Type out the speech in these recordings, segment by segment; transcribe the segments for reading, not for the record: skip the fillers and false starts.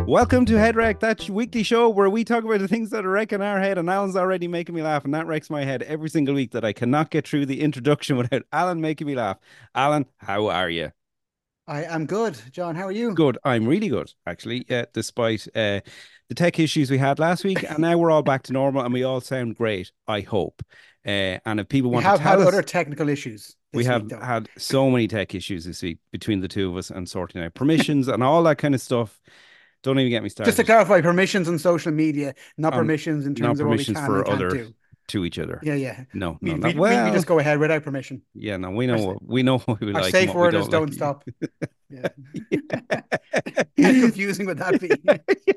Welcome to Head Wreck, that weekly show where we talk about the things that are wrecking our head, and Alan's already making me laugh, and that wrecks my head every single week that I cannot get through the introduction without Alan making me laugh. Alan, how are you? I am good. John, how are you? Good. I'm really good, actually, despite the tech issues we had last week, and now we're all back to normal, and we all sound great, I hope. And if people We want to have had tell other us, technical issues we this have week, though. had so many tech issues this week between the two of us and sorting out permissions and all that kind of stuff. Don't even get me Just to started. clarify, permissions on social media, not On permissions in Not terms of what we permissions can and for can't other do. to each other. Yeah, yeah. No, no, We not we we, we well. just go ahead without permission. Yeah, no, Our, we know what we our like and safe what we word is don't like. don't stop. Yeah. How Yeah. confusing would that be?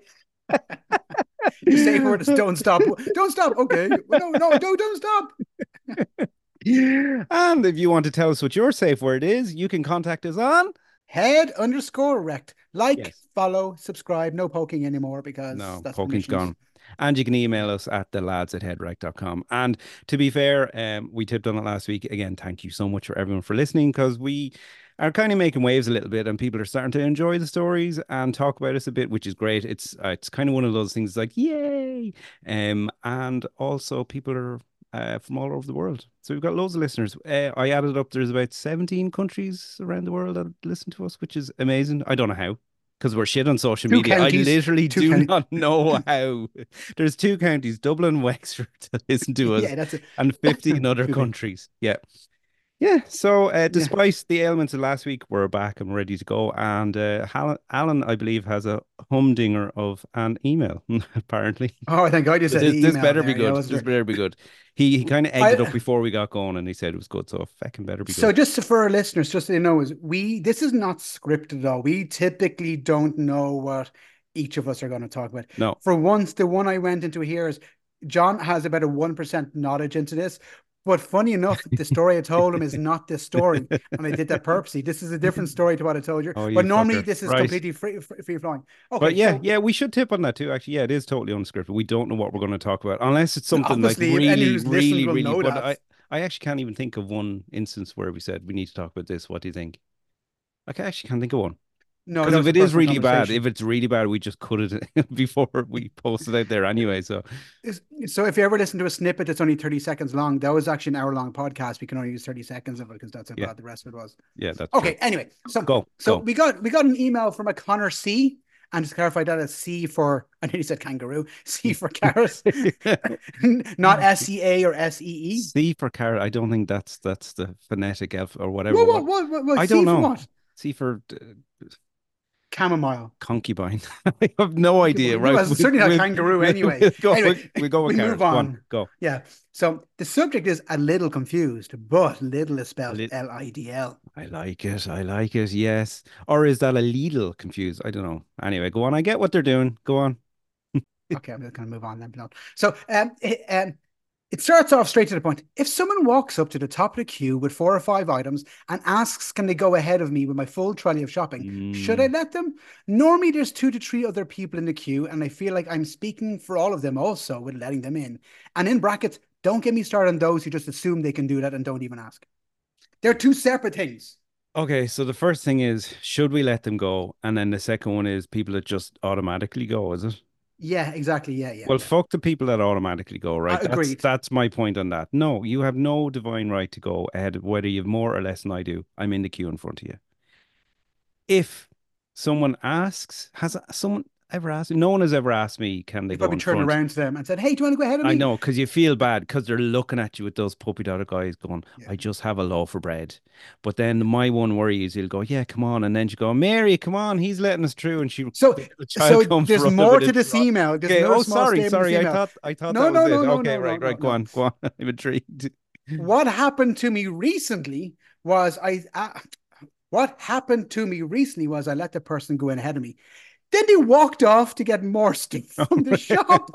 Your safe word is don't stop. Don't stop. Okay. Well, no, don't stop. And if you want to tell us what your safe word is, you can contact us on. Head_rect. Like, Yes. follow, subscribe. No poking anymore because No, that's poking's permissions. gone. And you can email us at thelads@headwreck.com. And to be fair, we tipped on it last week. Again, thank you so much for everyone for listening because we are kind of making waves a little bit and people are starting to enjoy the stories and talk about us a bit, which is great. It's kind of one of those things like, yay. And also people are from all over the world. So we've got loads of listeners. I added up, there's about 17 countries around the world that listen to us, which is amazing. I don't know how because we're shit on social Two media. I counties. literally Two do counties. not know how. There's two counties, Dublin and Wexford, that listen to us, Yeah, that's it. and That's 50 in other excuse me. countries. Yeah. Yeah. So, Yeah. despite the ailments of last week, we're back and ready to go. And Alan, I believe, has a humdinger of an email, apparently. Oh, thank God you said This email better be there. Yeah, I good. was This very. better be good. He kind of egged it up I before we got going, and he said it was good. So, fecking better be so good. just for our listeners, just so you know, is this is not scripted at all. We typically don't know what each of us are going to talk about. No. For once, the one I went into here is John has about a 1% knowledge into this. But funny enough, the story I told him is not this story, and I did that purposely. This is a different story to what I told you. Oh, you But normally, fucker. this is Right. completely free flowing. But Okay, yeah, so yeah, we should tip on that too. Actually, yeah, it is totally unscripted. We don't know what we're going to talk about unless it's something like obviously, if anyone really, who's listened really, will really. know But that. I actually can't even think of one instance where we said we need to talk about this. What do you think? Actually can't think of one. No, Because that if was a it is personal really bad, if conversation. it's really bad, we just cut it before we post it out there anyway. So So if you ever listen to a snippet that's only 30 seconds long, that was actually an hour long podcast. We can only use 30 seconds of it because that's how yeah, bad the rest of it was. yeah, that's true. Okay, anyway, so Go, so go. we got an email from a Connor C. And just to clarify that as C for I nearly said kangaroo, C for carrot, not SEA or SEE. C for carrot. I don't think that's the phonetic alpha or whatever. What What? what what what I don't C for know. what? C for Chamomile. concubine. I have no idea. No, Right? it's certainly not kangaroo anyway. Anyway, We go with we move carrot. Go on. on. Go. Yeah. So the subject is a little confused, but little is spelled Lit Lidl. I like it. I like it. Yes. Or is that a Lidl confused? I don't know. Anyway, go on. I get what they're doing. Go on. Okay, I'm just going to move on then. No. So it starts off straight to the point. If someone walks up to the top of the queue with 4 or 5 items and asks, can they go ahead of me with my full trolley of shopping? Should I Mm. let them? Normally, there's 2 to 3 other people in the queue, and I feel like I'm speaking for all of them also with letting them in. And in brackets, don't get me started on those who just assume they can do that and don't even ask. They're two separate things. Okay, so the first thing is, should we let them go? And then the second one is people that just automatically go, is it? Yeah, exactly. Yeah, yeah, Well, yeah. fuck the people that automatically go, right? Agreed. That's my point on that. No, you have no divine right to go ahead, whether you have more or less than I do. I'm in the queue in front of you. If someone asks, has someone ever asked me? No one has ever asked me, can they You go probably in turned front? around to them and said, hey, do you want to go ahead of I me? know, because you feel bad because they're looking at you with those puppy dog guys going, Yeah. I just have a loaf of bread. But then my one worry is he'll go, yeah, come on. And then she go, Mary, come on, he's letting us through. And So, the child so comes there's running more with to a this trolley. email. There's Okay. another Oh, small sorry, statement in this sorry. email. I thought No, that was no, it. no, no, Okay, no, no, right, no, right. Go no. on, go on. I'm intrigued. What happened to me recently was what happened to me recently was I let the person go in ahead of me. Then they walked off to get more stuff from the shop.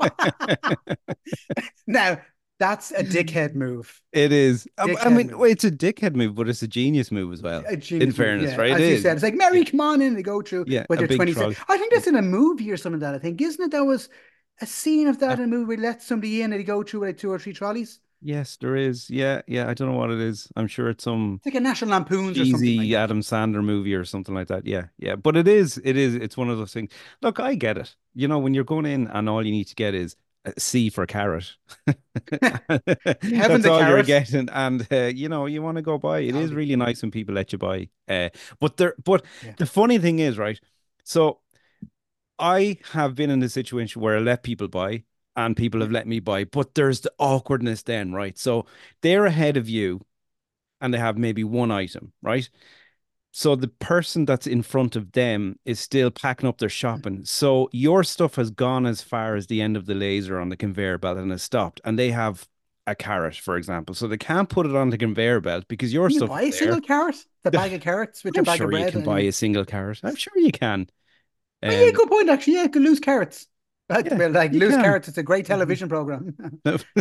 Now, that's a dickhead move. It is. I Dickhead mean, move. well, it's a dickhead move, but it's a genius move as well. A In genius move, fairness, yeah. right? It As you is. said, it's like, Yeah, Mary, come on in. They go through yeah, with a their big 20 cents. trolley. I think that's in a movie or something like that. I think, isn't it? That was a scene of that in a movie where let somebody in and they go through with like 2 or 3 trolleys. Yes, there is. Yeah, yeah. I don't know what it is. I'm sure it's some It's like a National Lampoons or something like cheesy that. Adam Sandler movie or something like that. Yeah, yeah. But it is. It's one of those things. Look, I get it. You know, when you're going in and all you need to get is a C for carrot. Heaven That's the all you're carrot. getting, and you know, you want to go buy. It is Aldi. really nice when people let you buy. But Yeah. the funny thing is, right? So I have been in a situation where I let people buy and people Yeah. have let me buy, but there's the awkwardness then, right? So they're ahead of you and they have maybe one item, right? So the person that's in front of them is still packing up their shopping. So your stuff has gone as far as the end of the laser on the conveyor belt and has stopped. And they have a carrot, for example. So they can't put it on the conveyor belt because your Can you stuff is buy a there. single carrot? The bag of carrots with your I'm bag of sure you bread can buy and a single carrot. I'm sure you can. oh yeah, Um, good point actually. Yeah, you could lose carrots. yeah, Well, like you Loose can. Carrots, it's a great television program.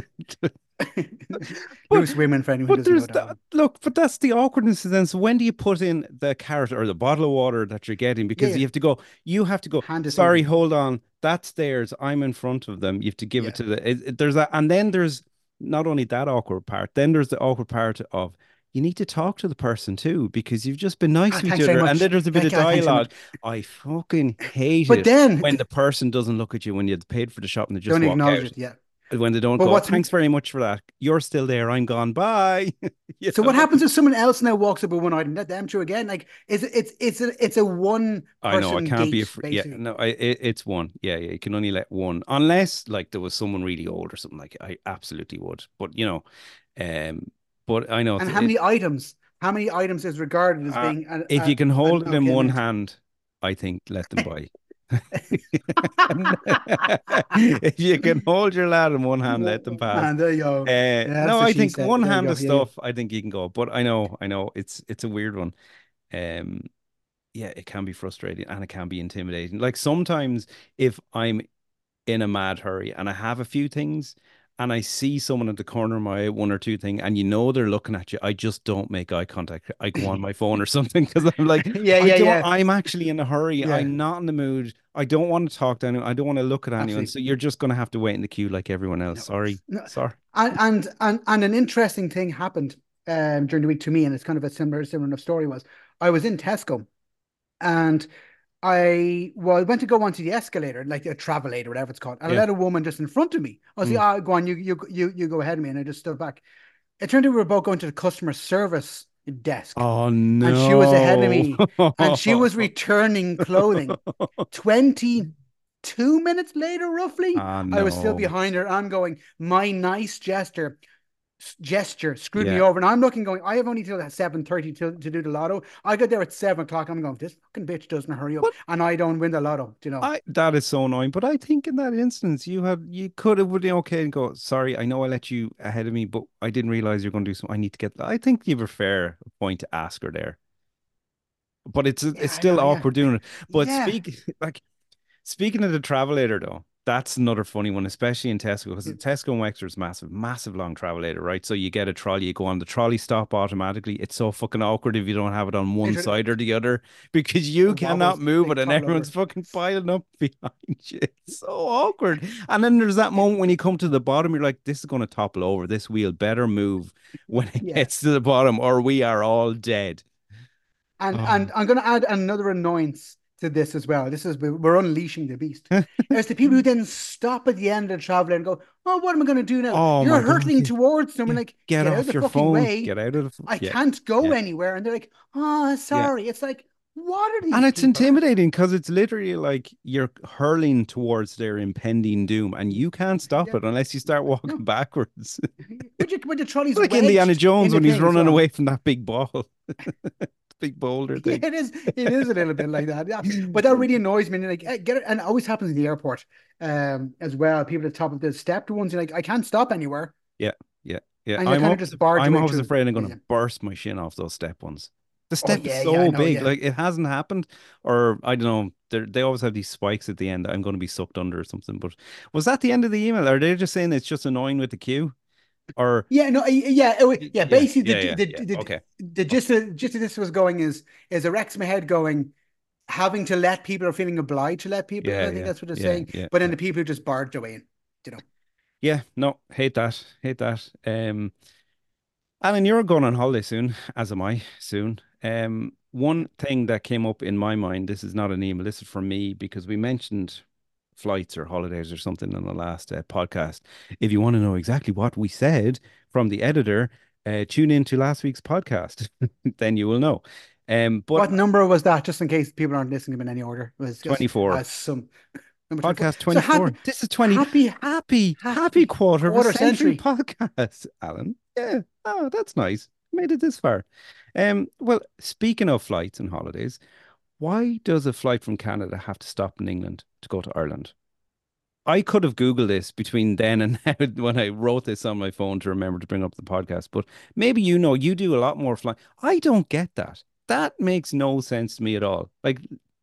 But Loose Women, for anyone who but doesn't know there's that that one. look, but that's the awkwardness then. So when do you put in the carrot or the bottle of water that you're getting? Yeah, Because yeah. you have to go, Hand it to sorry, them. hold on, that's theirs. I'm in front of them. You have to give it Yeah. to there's that, and then there's not only that awkward part, then there's the awkward part of you need to talk to the person too, because you've just been nice Ah, to each thanks very other. And then much. there's a bit Thank of you. Thanks very much. dialogue. I fucking hate But it then when the person doesn't look at you when you've paid for the shop and they just don't walk acknowledge out. it. Yeah. When they don't But go, what's thanks very much for that. You're still there. I'm gone. Bye. You so what know? happens if someone else now walks up with one item? Let them through again. Like is it, it's a one I know it person can't be a gate free. Yeah, basically. no, it's one. Yeah, yeah. You can only let one, unless like there was someone really old or something like it. I absolutely would. But um, but I know And it. how many items is regarded as Uh, being if you can an hold it in okay one amount? hand, I think let them buy. If you can hold your lad in one hand, let them pass. And there you go. Yeah, that's No, what I she think said. one But there you hand go. of Yeah, yeah. stuff. I think you can go, but I know, it's a weird one. Um, yeah, it can be frustrating and it can be intimidating. Like sometimes if I'm in a mad hurry and I have a few things and I see someone at the corner of my one or two thing and you know they're looking at you, I just don't make eye contact. I go on my phone or something because I'm like, Yeah, yeah, yeah. I'm actually in a hurry. Yeah, I'm not in the mood. I don't want to talk to anyone. I don't want to look at anyone. absolutely. So you're just going to have to wait in the queue like everyone else. No, Sorry. no. Sorry. And an interesting thing happened during the week to me, and it's kind of a similar enough story was I was in Tesco and I went to go onto the escalator, like a travelator, whatever it's called, and I Yeah. let a woman just in front of me. I was like, Mm. "Ah, go on, you go ahead of me," and I just stood back. It turned out we were both going to the customer service desk, Oh and she was ahead of no. me, and she was returning clothing. 22 minutes later, roughly, Ah I was still no. behind her. I'm going, my nice gesture screwed me Yeah. over. And I'm looking, going, I have only till 7:30 to do the lotto. I got there at 7 o'clock. I'm going, this fucking bitch doesn't hurry up. But And I don't win the lotto, you know. I that is so annoying. But I think in that instance, you could have been okay and go, sorry, I know I let you ahead of me, but I didn't realize you're going to do something. I need to get. I think you have a fair point to ask her there. But Yeah, it's I know. still Yeah. awkward doing it. But Yeah. speaking of the travelator though, that's another funny one, especially in Tesco, because Yeah. Tesco and Wexford is massive, massive long travelator, right? So you get a trolley, you go on the trolley stop automatically. It's so fucking awkward if you don't have it on one Literally, side or the other because you it cannot wobbles. move They it and topple everyone's over. fucking piling up behind you. It's so awkward. And then there's that Yeah. moment when you come to the bottom, you're like, this is going to topple over. This wheel better move when it Yeah. gets to the bottom, or we are all dead. And Oh. I'm going to add another annoyance to this as well. This is we're unleashing the beast. It's the people who then stop at the end of the traveler and go, "Oh, what am I going to do now?" Oh You're my God. hurtling towards them and Yeah. like, Get get out of off the your fucking phone. way. Get out of I yeah. can't go Yeah. anywhere. And they're like, "Oh, Yeah. sorry." It's like, what are And these it's people? intimidating because it's literally like you're hurling towards their impending doom and you can't stop Yeah, it unless you start walking no. backwards. With the trolley's Like Indiana wedged in Jones the when he's thing as running well. away from that big ball, big boulder Yeah, thing. it is a little bit like that. Yeah. But that really annoys me. And like get it, and it always happens in the airport as well. People at the top of the stepped ones, you're like, I can't stop anywhere. Yeah, yeah, yeah. And you kind of just barge I'm away always through. afraid I'm going Yeah. to burst my shin off those step ones. The Oh step is yeah, yeah, I so know, big, yeah. like it hasn't happened, or I don't know. They always have these spikes at the end that I'm going to be sucked under or something. But was that the end of the email? Are they just saying it's just annoying with the queue? Or Yeah, no, yeah, yeah. yeah, Basically, yeah, yeah, yeah. Okay. the gist of this was going is a Rex my head going, having to let people or feeling obliged to let people in. Yeah, I think yeah, that's what they're yeah, saying. yeah, But then yeah. the people who just barged away in, you know. Yeah, no, hate that. Hate that. Alan, you're going on holiday soon, as am I soon. One thing that came up in my mind, this is not an email, this is from me because we mentioned flights or holidays or something in the last podcast. If you want to know exactly what we said from the editor, tune into last week's podcast, then you will know. But What number was that? Just in case people aren't listening in any order, it was just 24. as some number 24. Podcast So happy, 24. This is 20. happy, Happy happy quarter of a quarter century century. podcast, Alan. Yeah. Oh, that's nice. Made it this far. Well, speaking of flights and holidays, why does a flight from Canada have to stop in England to go to Ireland? I could have Googled this between then and now when I wrote this on my phone to remember to bring up the podcast, but maybe you do a lot more flying. I don't get that. That makes no sense to me at all. Like,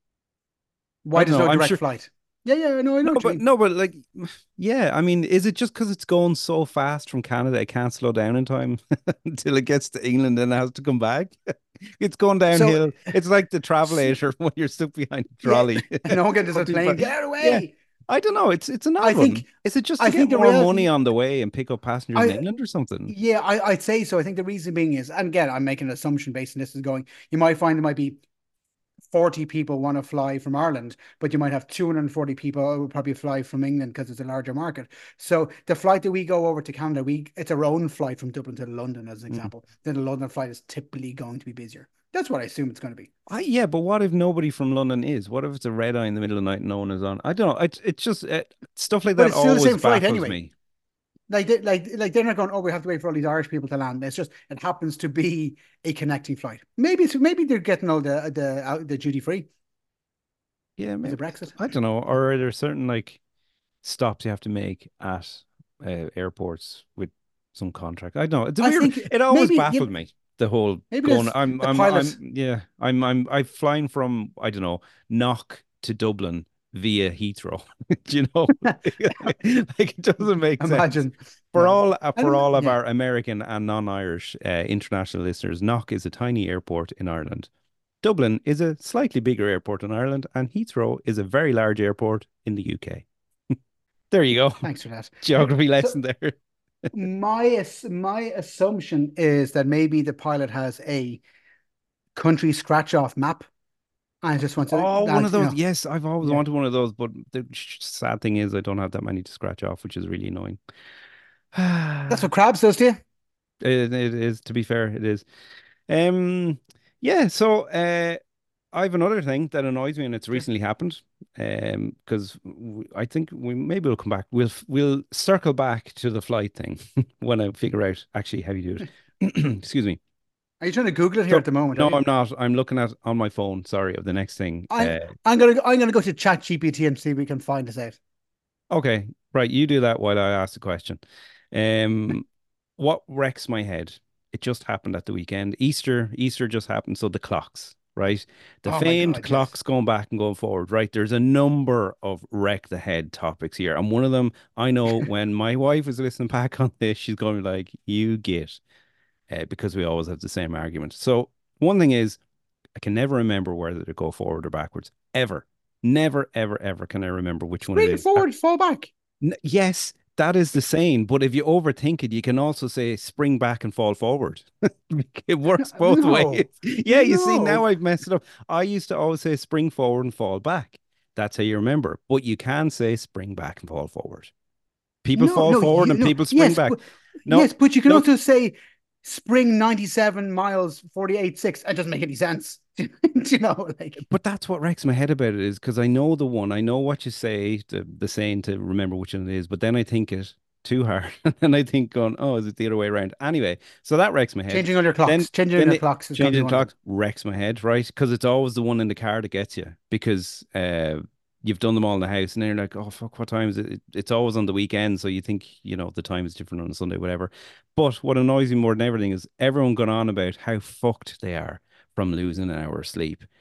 I Why don't there's know. no I'm direct sure. flight? Yeah, yeah, I know No, what you but mean. no, but like, yeah. I mean, is it just because it's going so fast from Canada, it can't slow down in time until it gets to England and it has to come back? It's going So downhill. It's like the travelator when you're stuck behind a yeah, trolley no one can just for too far. plane. Get out of the Yeah, way. I don't know. It's an I odd one. think, Is it just to I get think the more money reality, on the way and pick up passengers in I England or something? yeah, I'd say so. I think the reason being is, and again, I'm making an assumption based on this is going. You might find there might be 40 people want to fly from Ireland, but you might have 240 people who will probably fly from England because it's a larger market. So the flight that we go over to Canada, it's our own flight from Dublin to London, as an Mm. example. Then the London flight is typically going to be busier. That's what I assume it's going to be. Yeah, but what if nobody from London is? What if it's a red eye in the middle of the night and no one is on? I don't know. It's just stuff like But that it's still the always same flight baffles anyway. me. Like they're not going, oh, we have to wait for all these Irish people to land. It's just it happens to be a connecting flight. Maybe they're getting all the duty free Yeah, with the maybe. Brexit. I don't know. Or are there certain like stops you have to make at airports with some contract? I don't know. It's a I weird. think It always maybe yeah, baffled me. The whole maybe going. there's the pilot. Yeah. I'm flying from I don't know Knock to Dublin via Heathrow. Do you know? Like it doesn't make sense. Imagine. No. For And all of yeah. our American and non-Irish international listeners, Knock is a tiny airport in Ireland. Dublin is a slightly bigger airport in Ireland, and Heathrow is a very large airport in the UK. There you go. Thanks for that. Geography So lesson there. my assumption is that maybe the pilot has a country scratch off map and I just want to Oh, one of that, those. Yes, I've always yeah. wanted one of those, but the sad thing is I don't have that many to scratch off, which is really annoying. That's what Crabs does to you. It is, to be fair, it is. Um, yeah, so I have another thing that annoys me, and it's Sure. recently happened. Because I think we'll come back. We'll circle back to the flight thing when I figure out actually how you do it. Excuse me. Are you trying to Google it here So at the moment, are no, you? I'm not. I'm looking at on my phone. Sorry, of the next thing. I'm gonna go to Chat GPT and see if we can find this out. Okay, right. You do that while I ask the question. Um, what wrecks my head? It just happened at the weekend. Easter just happened. So the clocks, right? The Oh my famed God, yes. clocks going back and going forward, right? There's a number of wreck the head topics here. And one of them, I know when my wife is listening back on this, she's going to be like, you get, because we always have the same argument. So one thing is, I can never remember whether to go forward or backwards, ever. Never, ever, ever can I remember which one it Spring is. forward, fall back. Yes, that is the saying, but if you overthink it, you can also say spring back and fall forward. It works both ways. No, Yeah, you see, now no, I've messed it up. I used to always say spring forward and fall back. That's how you remember. But you can say spring back and fall forward. People fall no. forward You and no. people spring Yes, back. No, yes, but you can look, also say spring 97 miles 48.6. That doesn't make any sense. You know, like but that's what wrecks my head about it is because I know the one, I know what you say, the saying to remember which one it is, but then I think it too hard. And I think going, oh, is it the other way around? Anyway, so that wrecks my head. changing on your Then clocks. Changing on then your it clocks is going to be changing one of them. clocks wrecks my head, right? Because it's always the one in the car that gets you because you've done them all in the house and then you're like, oh fuck, what time is it? It's always on the weekend, so you think, the time is different on a Sunday, whatever. But what annoys me more than everything is everyone going on about how fucked they are from losing an hour of sleep.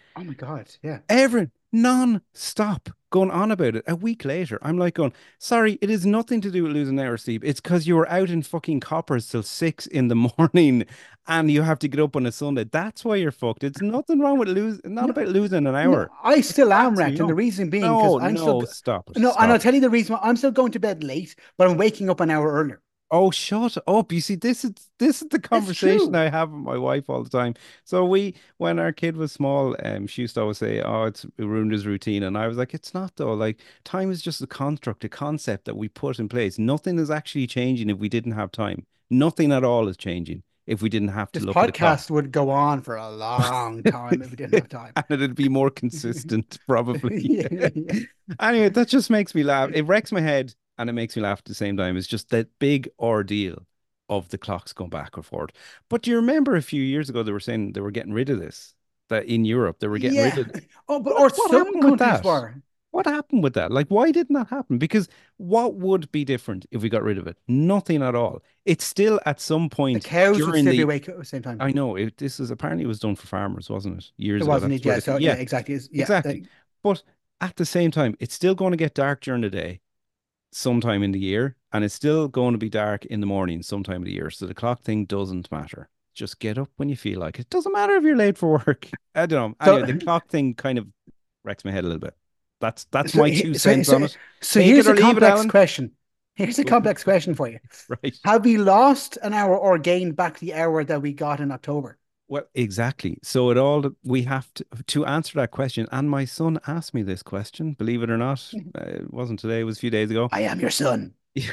Oh my God. Yeah. Everyone non-stop going on about it. A week later, I'm like going, sorry, it is nothing to do with losing an hour of sleep. It's because you were out in fucking coppers till 6 in the morning and you have to get up on a Sunday. That's why you're fucked. It's nothing wrong with losing, not No, about losing an no, hour. I It's still am cracks me wrecked. And the up. reason being because No, I'm still, no, stop it. no, and I'll Stop. tell you the reason why I'm still going to bed late, but I'm waking up an hour earlier. Oh, shut up. You see, this is the It's conversation true. I have with my wife all the time. So when our kid was small, she used to always say, "Oh, it ruined his routine." And I was like, "It's not though. Like time is just a construct, a concept that we put in place. Nothing is actually changing if we didn't have time. Nothing at all is changing if we didn't have to This look at the clock." podcast would go on for a long time if we didn't have time. And it'd be more consistent, probably. Yeah, yeah. Anyway, that just makes me laugh. It wrecks my head and it makes me laugh at the same time. It's just that big ordeal of the clocks going back or forward. But do you remember a few years ago they were saying they were getting rid of this? That in Europe they were getting rid Yeah. of. Oh, but What or what some happened with countries that? were. What happened with that? Like, why didn't that happen? Because what would be different if we got rid of it? Nothing at all. It's still at some The point cows would during still be the. awake at the same time. I know this is apparently it was done for farmers, wasn't it? It Years ago. wasn't That's it? where Yeah. they. So yeah, Yeah, exactly. Yeah. exactly. But at the same time, it's still going to get dark during the day sometime in the year, and it's still going to be dark in the morning sometime of the year. So the clock thing doesn't matter. Just get up when you feel like it. Doesn't matter if you're late for work. I don't know. So Anyway, the clock thing kind of wrecks my head a little bit. That's so my two so cents on it. so Take it here's a or leave it, complex Alan. question. Here's a Go on. complex question for you. Right. Have we lost an hour or gained back the hour that we got in October? Well, exactly. So it all we have to answer that question. And my son asked me this question, believe it or not. It wasn't today, it was a few days ago. I am your son.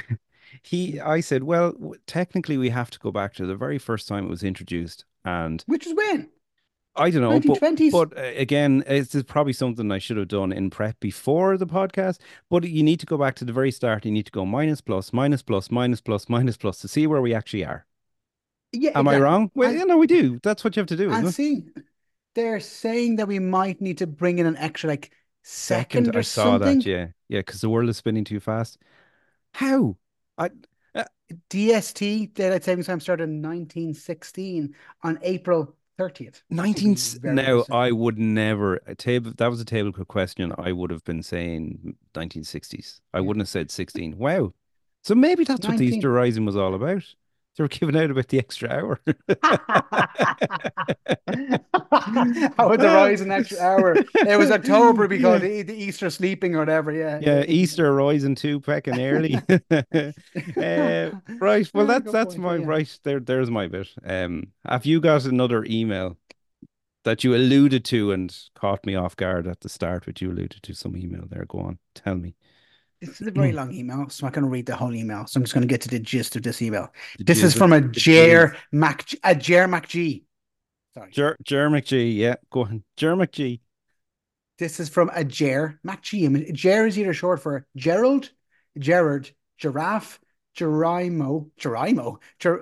I said, well, technically we have to go back to the very first time it was introduced. And Which is when? I don't know, but 1920s? again, it's probably something I should have done in prep before the podcast. But you need to go back to the very start. You need to go minus plus, minus plus, minus plus, minus plus to see where we actually are. Yeah, Am I exactly. wrong? Well, we do. That's what you have to do, isn't And it? see, they're saying that we might need to bring in an extra like Second, second I or saw that. something. Yeah, yeah, because the world is spinning too fast. How? I uh, DST, daylight savings time, started in 1916 on April 30th, to 19. be very Now, precise. I would never a table. That was a table question. I would have been saying 1960s. I Yeah. wouldn't have said 16. Wow. So maybe that's what the Easter 19. Rising was all about. They were giving out about the extra hour. How would the rise an extra hour? It was October because Yeah. the Easter sleeping or whatever. Yeah, Yeah, yeah. Easter rising too pecking early. Right. Well, Ah, that's good that's point. my Yeah. right there. There's my bit. Have you got another email that you alluded to and caught me off guard at the start, which you alluded to some email there? Go on, tell me. This is a very long email, so I'm not going to read the whole email. So I'm just going to get to the gist of this email. The This is jizz, from the jizz. A Jer MacG. Sorry. Jer McGee, yeah, go on. Jer McGee. This is from a Jer MacG. I mean, Jer is either short for Gerald, Gerard, Giraffe, Geronimo,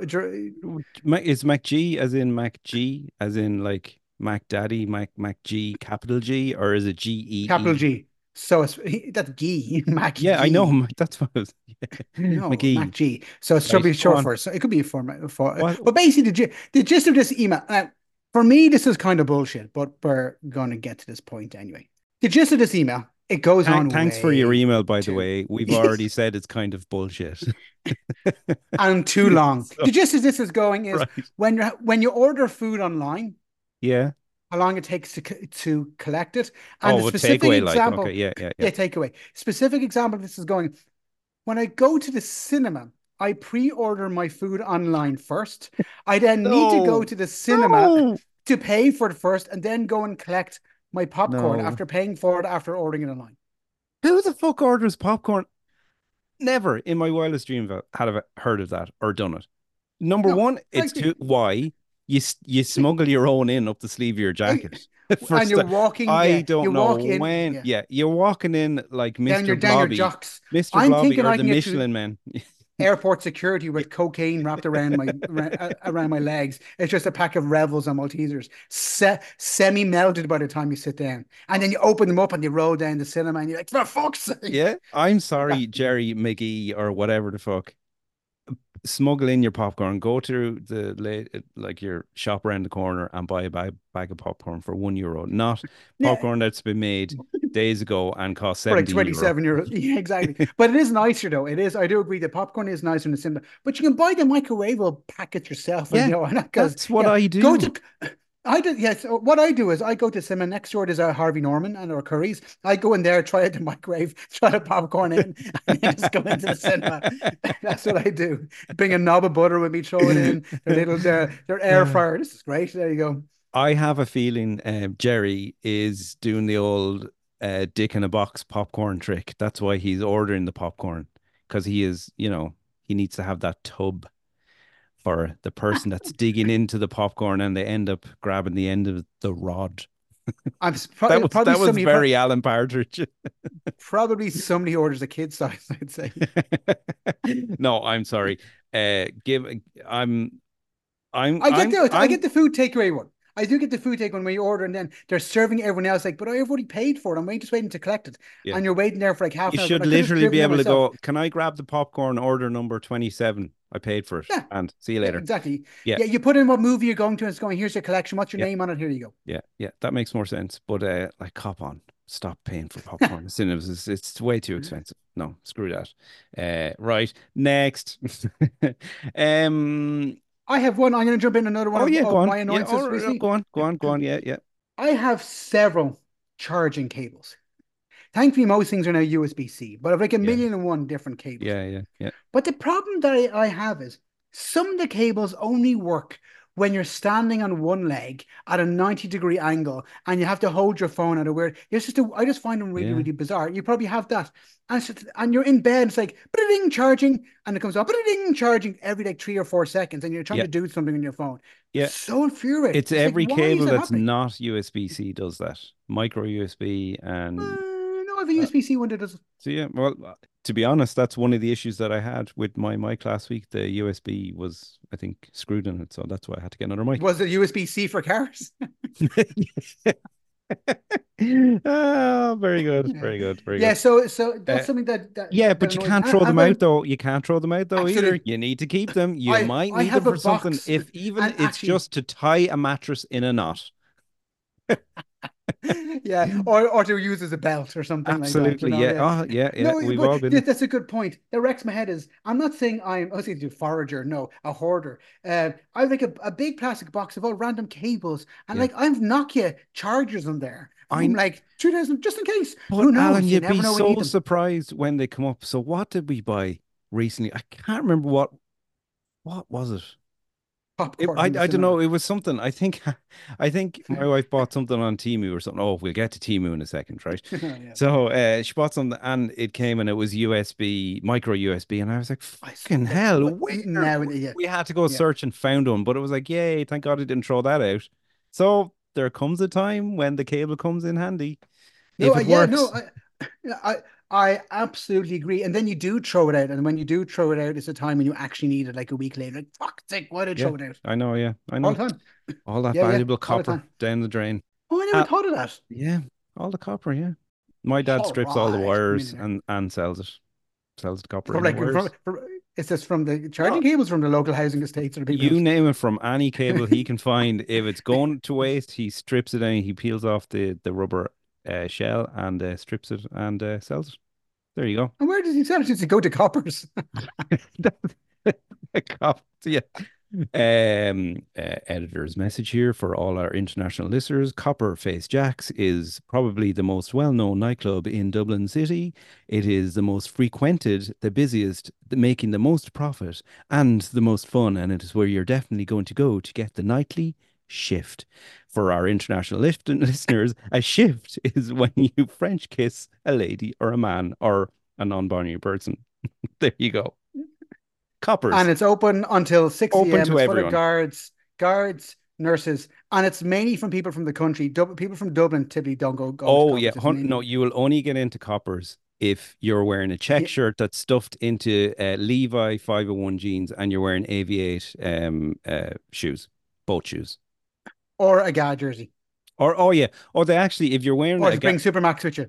Is McGee as in MacG, as in like Mac Daddy, MacG, capital G, or is it capital Gee? G. So it's that's Gee, Yeah, I know. MacG. That's what I was. Yeah. No, McGee. MacG. So it's Right. probably Go short on. for. So it could be a format for. What? But basically, the gist of this email. For me, this is kind of bullshit, but we're going to get to this point anyway. The gist of this email, it goes on Thanks for your way email, by the too way. We've already said it's kind of bullshit. and too long. So, The gist of this is going is right. when you order food online, Yeah. how long it takes to collect it, and Oh, the but specific takeaway, like, okay, example, yeah, yeah, yeah. yeah, takeaway. Specific example of this is going when I go to the cinema. I pre-order my food online first. I then need to go No, to the cinema no, to pay for it first and then go and collect my popcorn no. after paying for it after ordering it online. Who the fuck orders popcorn? Never in my wildest dream had I heard of that or done it. Number No, one, it's like too why you smuggle your own in up the sleeve of your jacket. and First, you're walking, I yeah, don't you know walk in, when. yeah, Yeah, you're walking in like Mr. down your Blobby, jocks. Mr. I'm Blobby, thinking or I the can get through Michelin Man. airport security with cocaine wrapped around around my legs. It's just a pack of Revels and Maltesers, semi melted by the time you sit down, and then you open them up and you roll down the cinema, and you're like, for fuck's sake! Yeah, I'm Like that. sorry, Jerry McGee or whatever the fuck. smuggle in your popcorn, go to like your shop around the corner and buy a bag of popcorn for €1, not Yeah, popcorn that's been made days ago and cost for like €70. 27 euros. Yeah, exactly. But it is nicer though. It is. I do agree. The popcorn is nicer in the cinema, but you can buy the microwavable packet yourself. And Yeah, you know, because that's what yeah, I go do. to. I do. Yes. So what I do is I go to cinema next door. There's a Harvey Norman and or Curry's. I go in there, try out the microwave, try the popcorn in, and then just go into the cinema. That's what I do. Bring a knob of butter with me, throw it in their air Uh, fryer. This is great. There you go. I have a feeling Jerry is doing the old dick in a box popcorn trick. That's why he's ordering the popcorn because he is, he needs to have that tub for the person that's digging into the popcorn and they end up grabbing the end of the rod. That was Probably that was somebody. very Alan Partridge. Probably somebody orders a kid size, I'd say. No, I'm sorry. Give I'm I'm I get I'm the I I'm get the food takeaway one. I do get the food takeaway when you order and then they're serving everyone else like, but I've already paid for it. I'm just waiting to collect it. yeah. And you're waiting there for like half You an hour, but should I could have literally be driven there able to myself. go, can I grab the popcorn order number 27? I paid for it. Yeah, And see you yeah, later. exactly. Yeah. Yeah, you put in what movie you're going to, and it's going, here's your collection. What's your Yeah. name on it? Here you go. Yeah. Yeah. That makes more sense. But like cop on. Stop paying for popcorn. Cinemas it's way too expensive. No, screw that. Right. Next. um I have one. I'm going to jump in another one oh yeah, go of on. my Yeah, annoyances all right, recently. go on, go on, go on. Yeah, yeah. I have several charging cables. Thankfully, most things are now USB-C, but I've like a Yeah. million and one different cables. Yeah, yeah, yeah. But the problem that I have is some of the cables only work when you're standing on one leg at a 90-degree angle and you have to hold your phone at a weird. I just find them really, Yeah. really bizarre. You probably have that. And you're in bed, it's like ding charging, and it comes up ding charging every like 3 or 4 seconds, and you're trying Yeah. to do something on your phone. Yeah. So infuriating. It's It's like, every why is cable that that's happening? not USB-C does that. Micro USB and No, I have a uh, USB-C one that does. so yeah, well, to be honest, that's one of the issues that I had with my mic last week. The USB was, I think, screwed in it, so that's why I had to get another mic. Was it USB-C for cars? Oh, very good, Yeah. very good, very Yeah, good. so Uh, that's something that yeah, that but you annoys me. can't throw And them then out though. You can't throw them out though either. absolutely, You need to keep them. You might I need them have a for something. box, If even and it's actually, just to tie a mattress in a knot. yeah, or to use as a belt or something like that. Absolutely, yeah. Yeah. Oh, yeah, yeah. No, We've but all been there. that's a good point. That wrecks my head is I'm not saying I was going to do forager, no, a hoarder. I have like a big plastic box of all random cables, and Yeah. like I have Nokia chargers in there from I like 2000, just in case. But Who Alan, knows? You you'd be never know when you so need them. surprised when they come up. So what did we buy recently? I can't remember what was it? Popcorn I in the don't know. cinema. It was something. I think I think my wife bought something on Temu or something. Oh, we'll get to Temu in a second, right? Yeah. So she bought something and it came and it was USB, micro USB, and I was like, I fucking hell, what where? now? Yeah, We had to go yeah. search and found one, but it was like, yay, thank God I didn't throw that out. So there comes a time when the cable comes in handy No, if it yeah, no, works. I, I absolutely agree. And then you do throw it out, and when you do throw it out, it's a time when you actually need it, like a week later. Like, fuck's sake, why did I Yeah, throw it out I know. Yeah, I all know. the time? All that Yeah, yeah, valuable all the copper time. down the drain. Oh, I never Uh, thought of that. yeah, all the copper. Yeah, my dad All strips all the right, wires millionaire. and sells it. Sells the copper From in the like wires. is this from the charging Oh, cables from the local housing estates or the people you else? name it from any cable he can find. If it's going to waste, he strips it and he peels off the rubber shell and strips it and sells it. There you And where does he sell it? Does he go to coppers? go. Yeah. Editor's message here for all our international listeners. Copper Face Jacks is probably the most well-known nightclub in Dublin City. It is the most frequented, the busiest, making the most profit and the most fun, and it is where you're definitely going to go to get the nightly shift. For our international listeners, a shift is when you French kiss a lady or a man or a non-binary person. There you go. And Coppers, it's open until 6 open a.m. to It's full of everyone. guards, nurses, and it's mainly from people from the country. People from Dublin typically don't go to Oh yeah, coppers. It's no, mainly you will only get into coppers if you're wearing a check yeah, shirt that's stuffed into Levi 501 jeans and you're wearing AV8 shoes, both shoes. or a GA jersey, Or oh yeah, or they actually if you're wearing or a just bring Supermax with you.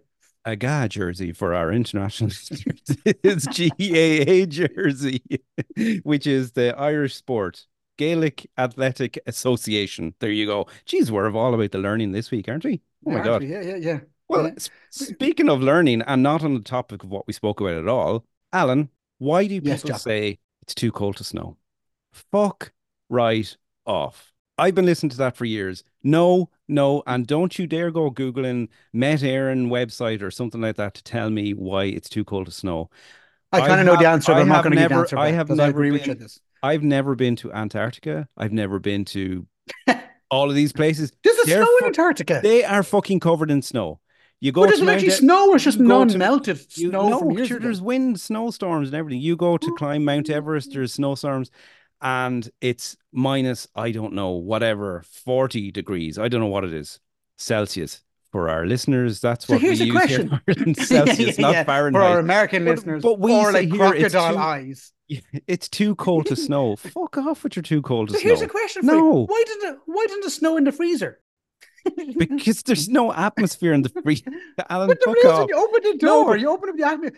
a GA jersey for our international listeners. It's GAA jersey, which is the Irish Sport Gaelic Athletic Association. There you go. Geez, we're all about the learning this week, aren't we? Oh Yeah, my aren't God. we? Yeah, yeah, yeah, Well, yeah. speaking of learning and not on the topic of what we spoke about at all, Alan, why do Yes, people John. say it's too cold to snow? Fuck right off. I've been listening to that for years. No, no, and don't you dare go Googling Met Éireann website or something like that to tell me why it's too cold to snow. I kind of know the answer, but I'm not going to give the answer I back have because I never agree with you been, on this. I've never been to Antarctica. I've never been to all of these places. Does it They're snow in fu Antarctica? they are fucking covered in snow. You Well, go does to it Mount, actually snow, or it's just you go to non-melted you snow from no, years sure, ago? there's wind, snowstorms, and everything. You go to climb Mount Everest, Ooh. there's snowstorms, and it's minus, I don't know, whatever, 40 degrees. I don't know what it is, Celsius. For our listeners, that's So what we here's a use here question. in Ireland, Yeah, yeah, Celsius, not yeah. For our Fahrenheit. American But listeners, but we or say like here it's crocodile too eyes. it's too cold to snow. Fuck off with your too cold to So here's a snow. question for you: No, Why didn't it snow in the freezer? because there's no atmosphere in the free. Alan, But there fuck is when off. you open the No, door, but you open up the atmosphere.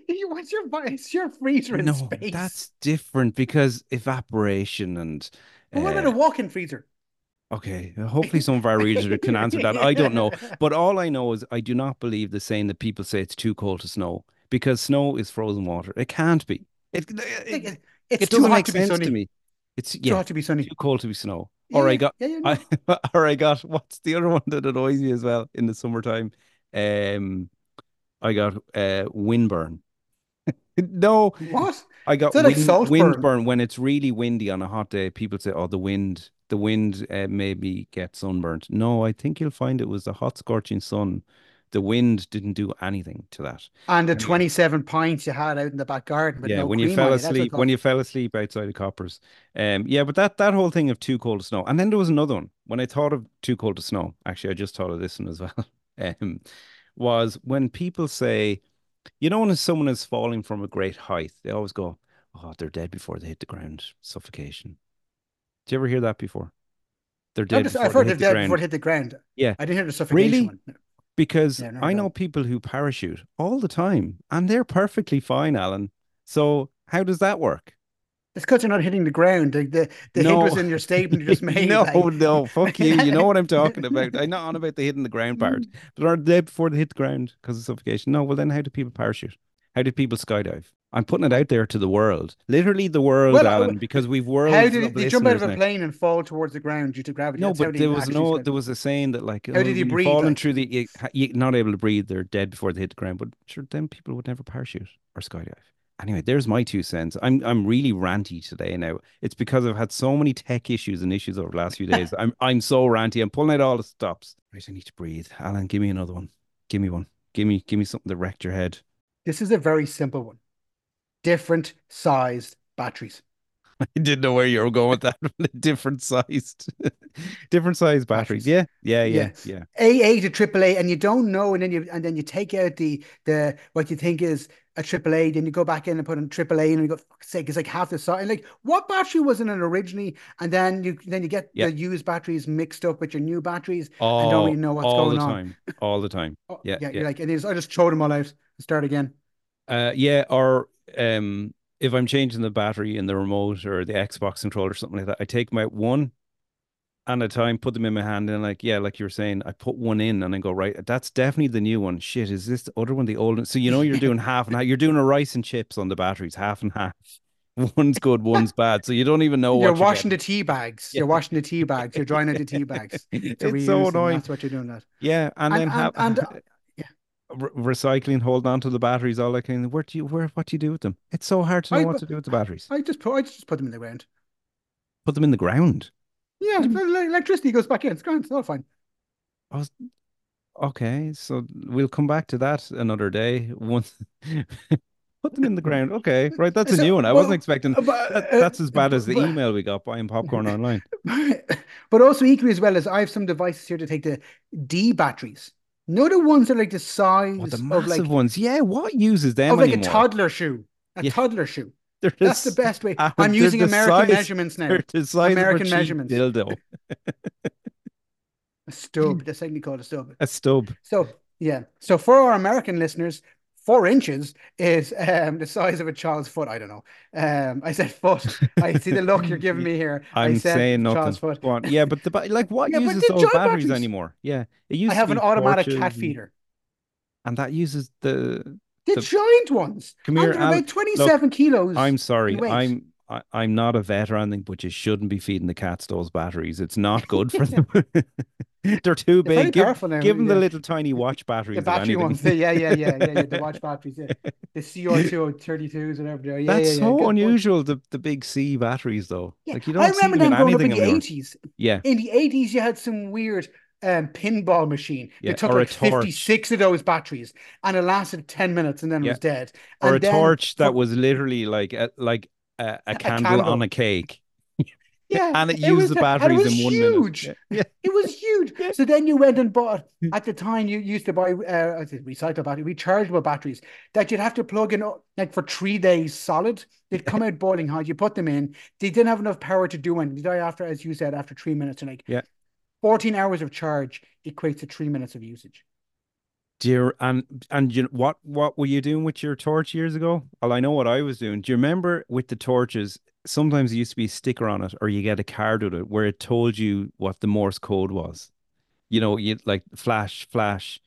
It's your freezer in no, space. that's different because evaporation and But what about uh a walk-in freezer? okay, hopefully some of our readers can answer that. I don't know. But all I know is I do not believe the saying that people say it's too cold to snow because snow is frozen water. It can't be. It Like, it, it's it too doesn't hot make to be sense to sunny. me. It's Too yeah, hot to be sunny. too cold to be snow. Yeah, Or I yeah, got yeah, yeah. I No, or I got what's the other one that annoys me as well in the summertime? Um I got windburn. No, what? I got So like salt burn. windburn when it's really windy on a hot day. People say, "Oh, the wind made me get sunburnt." No, I think you'll find it was the hot, scorching sun. The wind didn't do anything to that. And the Anyway, 27 pints you had out in the back garden with yeah, no cream on you. That's what it when called. you fell asleep outside of Coppers, yeah, but that whole thing of too cold to snow, and then there was another one. When I thought of too cold to snow, actually, I just thought of this one as well. Um, was when people say, you know, when someone is falling from a great height, they always go, "Oh, they're dead before they hit the ground. Suffocation." Did you ever hear that before? They're dead I've before they heard hit of the dead before it ground. hit the ground. Yeah. I didn't hear the suffocation Really? one. Because Yeah, I never I that. know people who parachute all the time and they're perfectly fine, Alan. So how does that work? It's because you're not hitting the ground. The hint was No, in your statement you just made. no, Like, no, fuck you. You know what I'm talking about. I'm not on about the hitting the ground part. But are they before they hit the ground because of suffocation? No, well then how do people parachute? How do people skydive? I'm putting it out there to the world. Literally the world, well, Alan, because we've how worlds did of they jump out of listeners a now. plane and fall towards the ground due to gravity? No, That's how but they actually there skydived. was a saying that like, How oh, did he when you're breathe? falling Like, through you're not able to breathe, they're dead before they hit the ground. But sure, then people would never parachute or skydive. Anyway, there's my 2 cents. I'm really ranty today now. It's because I've had so many tech issues and issues over the last few days. I'm so ranty. I'm pulling out all the stops. Right, I need to breathe. Alan, give me another one. Give me one. Give me something that wrecked your head. this is a very simple one. Different sized batteries. I didn't know where you were going with that. Different sized batteries. Batteries. Yeah, yeah, yeah, Yeah. yeah. AA to AAA, and you don't know, and then you take out the what you think is a AAA, then you go back in and put in AAA, and you go, fuck's sake, it's like half the size. Like, what battery was in it originally? And then you get Yeah. the used batteries mixed up with your new batteries and don't really All know what's all the going on. time. All the time. Oh, Yeah, yeah, yeah. you're like, I just throw them all out and start again. Yeah, or if I'm changing the battery in the remote or the Xbox controller or something like that, I take my one at a time, put them in my hand, and like, yeah, like you were saying, I put one in and I go, right, that's definitely the new one. Shit, is this the other one the old one? So you know you're doing half and half. You're doing a rice and chips on the batteries, half and half. One's good, one's bad. So you don't even know You're what you're washing getting. the tea bags. Yeah. You're washing the tea bags. You're drying out the tea bags to It's so reuse them. annoying. That's what you're doing. That Yeah, and and then and have and yeah, recycling, hold on to the batteries, all that kind of what do you do with them? It's so hard to know I what to do with the batteries. I just put them in the ground. Put them in the ground. Yeah, What do you mean? electricity goes back in. It's gone. It's all fine. I was okay, so we'll come back to that another day. Once put them in the ground. Okay, right. That's a new So, one. I wasn't well, expecting that. That's as bad as the email we got buying popcorn online. but also equally as well as I have some devices here to take the D batteries. No, the ones that are like the Oh, the size massive ones. Yeah, what uses them of like a anymore? toddler shoe. A Yeah, toddler shoe. they're That's the just best way. I'm they're using the American size. measurements now. They're the size of a American cheap measurements. dildo. A stub. That's technically called a stub. A stub. So Yeah. So for our American listeners, 4 inches is the size of a child's foot. I don't know. I said foot. I see the look you're giving Yeah, me here. I I'm saying said child's nothing. foot. Go on. Yeah, but like what Yeah, but uses the those giant batteries batteries. anymore? Yeah, it I used to have an be automatic cat torches feeder. and that uses The the giant ones. come And here, they're Alan. about Look, 27 kilos I'm in sorry. weight. I'm not a vet or anything, but you shouldn't be feeding the cats those batteries. It's not good for them. They're too They're very big. powerful now. Give them the Yeah. little tiny watch The batteries, if battery anything. ones. Yeah. The watch batteries. Yeah. The CR232s, whatever they are. That's Yeah. so Good point. unusual, the big C batteries though. Yeah. Like you I don't see remember them in them growing up in anything the anymore. 80s. Yeah, In the 80s, you had some weird pinball machine yeah. that took Or a like torch. 56 of those batteries and it lasted 10 minutes and then it Yeah. was dead. Or a And then torch that for was literally like a a candle on a candle. cake. Yeah, And it it used was, the and it batteries was in 1 minute. huge. Yeah. Yeah. It was huge. Yeah. So then you went and bought, at the time, you used to buy recycled battery, rechargeable batteries that you'd have to plug in like for 3 days solid. They'd come out boiling hot. You put them in. They didn't have enough power to do anything. They die after, as you said, after 3 minutes. And like Yeah. 14 hours of charge equates to 3 minutes of usage. Dear, and you what were you doing with your torch years ago? Well, I know what I was doing. Do you remember with the torches? Sometimes there used to be a sticker on it, or you get a card with it where it told you what the Morse code was. You know, you like flash, flash.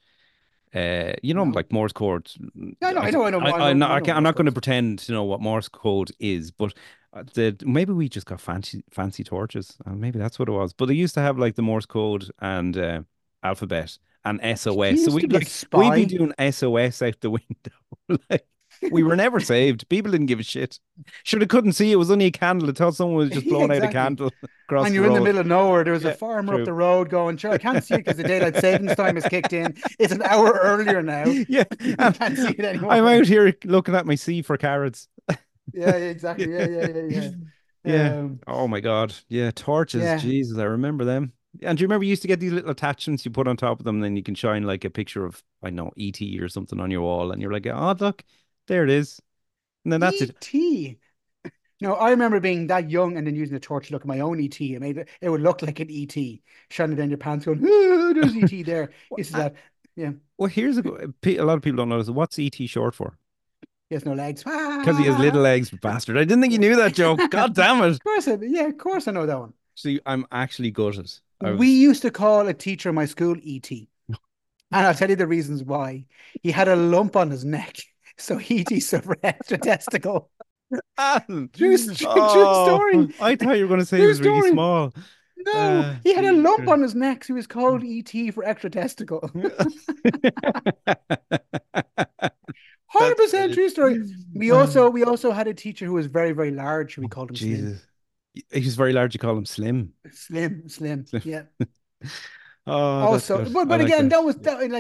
No. Like Morse code. Yeah, no, I'm Morse not going to codes. pretend to know what Morse code is, but maybe we just got fancy torches, and maybe that's what it was. But they used to have like the Morse code and alphabet and Did you SOS. So used to be a we'd be spy? doing SOS out the window. Like we were never saved. People didn't give a shit. Sure, they couldn't see it was only a candle. They thought someone was just Yeah, blowing out a exactly. candle across And the you're in the road. middle of nowhere. There was a Yeah, farmer up true. the road going, sure, I can't see it because the daylight savings time has kicked in. It's an hour earlier now. Yeah, I and can't see it I'm anymore. out here looking at my sea for carrots. Yeah, Yeah. exactly. Yeah. Um, Oh my God. Yeah. Torches. yeah. Jesus, I remember them. And do you remember you used to get these little attachments you put on top of them, and then you can shine like a picture of, I don't know, ET or something on your wall, and you're like, oh, look, there it is. And then that's it. E.T. No, I remember being that young and then using a torch to look at my own ET. It would look like an ET, shining down your pants, going, oh, there's ET there. Well, This is that. Yeah, here's a lot of people don't know this. What's ET short for? he has no legs. Because he has little Ah! legs, bastard. I didn't think you Yeah. knew that joke. God damn it. Of course I know that one. See, I'm actually gutted. I We was. used to call a teacher in my school ET. And I'll tell you the reasons why. He had a lump on his neck. So ET stood for extra testicle. Alan. True Oh, story. I thought you were going to say he True was really story. small. No, he had a Jesus lump Christ. on his neck. So he was called ET for extra testicle. That's 100% brilliant. true story. We Oh, also we also had a teacher who was very, very large. We called him Slim. Jesus. He's very large. You call him Slim. Slim. Slim. Yeah. Oh, that's Also, good. but I like again, that. that was that,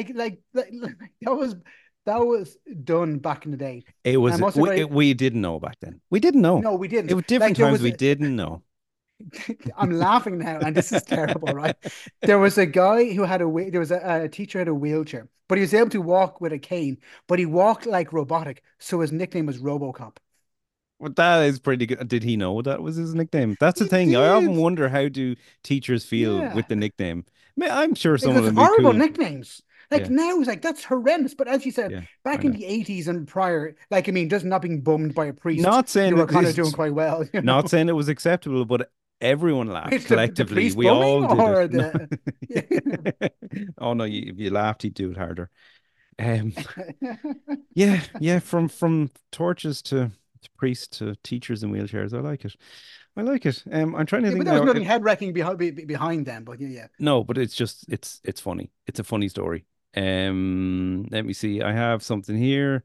that was done back in the day. It And was I'm also we very we didn't know back then. We didn't know. no, we It didn't. was different Like there times was we didn't know. I'm laughing now, and this is terrible, right? There was a guy who had there was a teacher who had a wheelchair, but he was able to walk with a cane, but he walked like robotic, so his nickname was RoboCop. But that is pretty good. Did he know that was his nickname? That's the He thing. I often did, wonder how do teachers feel with yeah, the nickname. I'm sure some of because them be horrible cool. nicknames. Like Yeah, now, it's like that's horrendous. But as you said, yeah, I back in know. the 80s and prior, like I mean, just not being bummed by a priest, Not saying you were it kind of doing is, quite well, you not know. saying it was acceptable, but everyone laughed It's the collectively. priest We bumming all did it. or No. the Oh no, if you laughed, he'd do it harder. Um, yeah, yeah, from torches to priests to teachers in wheelchairs. I like it. I like it. I'm trying to yeah, think but there was now. nothing head wrecking behind them. But yeah, No, but it's just it's funny. It's a funny story. Let me see. I have something here.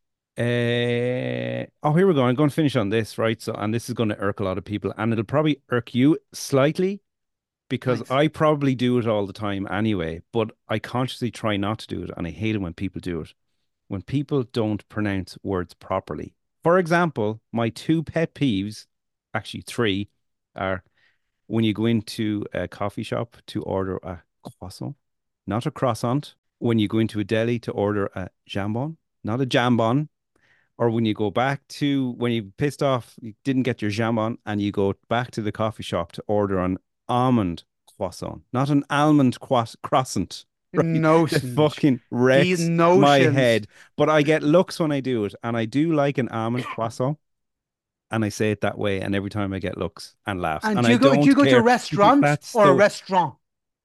Oh, here we go. I'm going to finish on this, right? So, and this is going to irk a lot of people, and it'll probably irk you slightly because thanks. I probably do it all the time anyway, but I consciously try not to do it, and I hate it when people do it. When people don't pronounce words properly. For example, my two pet peeves, actually three, are when you go into a coffee shop to order a croissant, not a croissant. When you go into a deli to order a jambon, not a jambon. Or when you go back to when you pissed off, you didn't get your jambon, and you go back to the coffee shop to order an almond croissant, not an almond croissant. right? The Notions. fucking These wrecks my notions. head. But I get looks when I do it, and I do like an almond croissant, and I say it that way, and every time I get looks and laughs, And and I do you don't go to a care because restaurant that's or a the restaurant?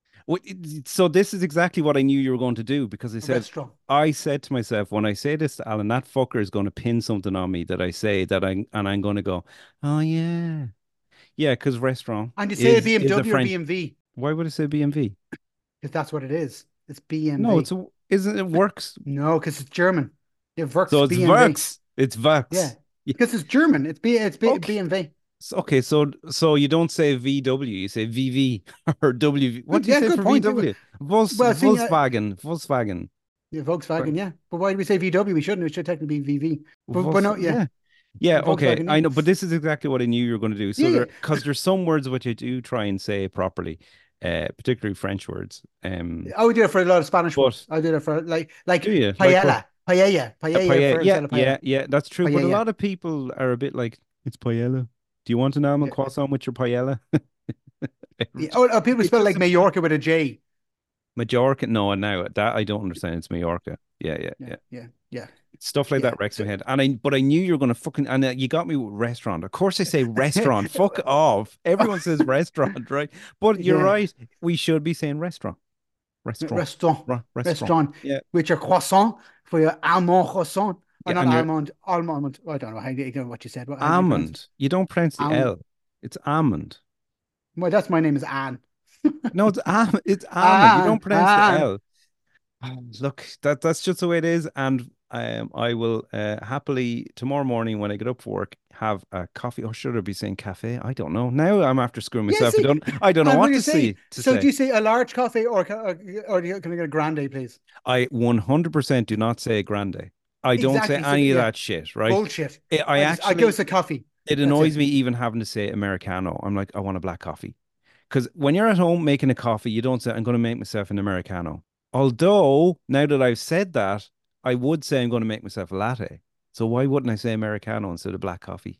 so this is exactly what I knew you were going to do because A restaurant. I said to myself when I say this to Alan, that fucker is going to pin something on me that I say that I'm going to go, oh yeah, yeah, because restaurant And you say a is a BMW or French. BMV Why would I say BMV? because that's what it is. It's No, BMV. isn't it works? No, because it's German. It So works it's BMV. Works. It's Yeah, Vox. Yeah. because it's German. Okay. BMV. Okay, so you don't say VW, you say VV or WV. What do you Yeah, say good for point. VW? Well, seeing Volkswagen. yeah, Right. Volkswagen, yeah. But why do we say VW? We shouldn't. It should technically be VV. But no, yeah, Yeah. Yeah, okay. Volkswagen, yeah. I know, but this is exactly what I knew you were going to do. Yeah, So yeah. because there's some words which I do try and say properly, particularly French words. I would do it for a lot of Spanish But words. I did it for do like you? Like what? paella, paella Paella. for Yeah, instead of yeah, paella, yeah, that's true. But a paella. lot of people are a bit like, it's paella. Do you want an almond Yeah. croissant with your paella? Yeah. Oh, people It spell like just Mallorca with a J. Majorca. No, now that I don't understand. It's Majorca. Yeah, yeah, Yeah, yeah. yeah, yeah, Stuff like yeah. that wrecks So, my head. But I knew you were gonna fucking and you got me with restaurant. Of course, I say restaurant. Fuck off. Everyone says restaurant, right? But you're yeah, right. We should be saying restaurant, restaurant, restaurant, restaurant. restaurant, Yeah, with your croissant for your almond croissant or yeah. not And your almond. I don't know how you know what you said. How do you pronounce it? almond. You don't pronounce the Almond. L. It's almond. Well, that's my name is Anne. No, it's It's almond. You don't Anne, pronounce the Anne. L. Look, that's just the way it is, and I will happily tomorrow morning when I get up for work have a coffee. Or should I be saying cafe? I don't know. Now I'm after screwing Yeah, myself. see, I don't know and when what you to say, see to so do say. you say a large coffee can I get a grande, please? I 100% do not say grande. I don't say Exactly. So any of yeah, that shit. Right? bullshit. I I give actually us a coffee. it That's annoys it. me even having to say Americano. I'm like, I want a black coffee. Because when you're at home making a coffee, you don't say, I'm going to make myself an Americano. Although, now that I've said that, I would say I'm going to make myself a latte. So why wouldn't I say Americano instead of black coffee?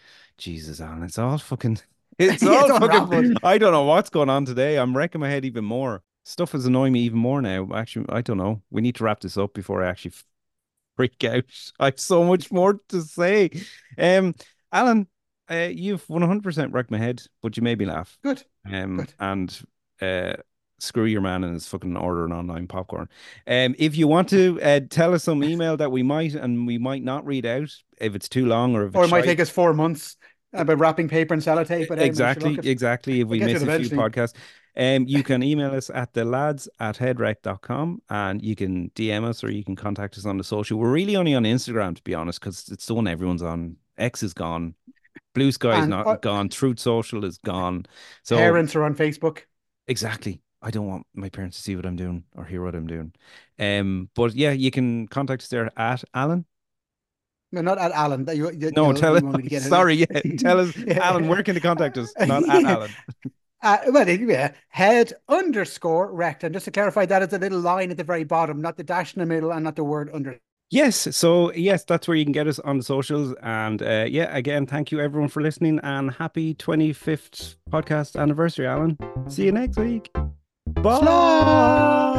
Jesus, Alan, it's all fucking, it's Yeah, it's all unraveled. fucking, I don't know what's going on today. I'm wrecking my head even more. Stuff is annoying me even more now. Actually, I don't know. We need to wrap this up before I actually freak out. I have so much more to say. Um, Alan, you've 100% wrecked my head, but you made me laugh. Good, good. And uh, screw your man and his fucking ordering online popcorn. If you want to tell us some email that we might and we might not read out if it's too long or if Or it's it might shite. take us 4 months about wrapping paper and sellotape, but anyway, sure, look, Exactly. If we'll we get to it miss a few eventually. podcasts, you can email us at the lads at headwreck.com and you can DM us or you can contact us on the social. We're really only on Instagram, to be honest, because it's the one everyone's on. X is gone. Blue Sky is And not gone. Truth Social is gone. So parents are on Facebook. exactly. I don't want my parents to see what I'm doing or hear what I'm doing. But yeah, you can contact us there at Alan. No, not at Alan. That No, tell you us. want me to get Sorry, yeah, tell us, Alan. it. Where can they contact us? Not at Alan. Well, yeah, head_rect. And just to clarify, that is a little line at the very bottom, not the dash in the middle and not the word under. Yes, so yes, that's where you can get us on the socials. And yeah, again, thank you everyone for listening and happy 25th podcast anniversary, Alan. See you next week. Bye. Slán!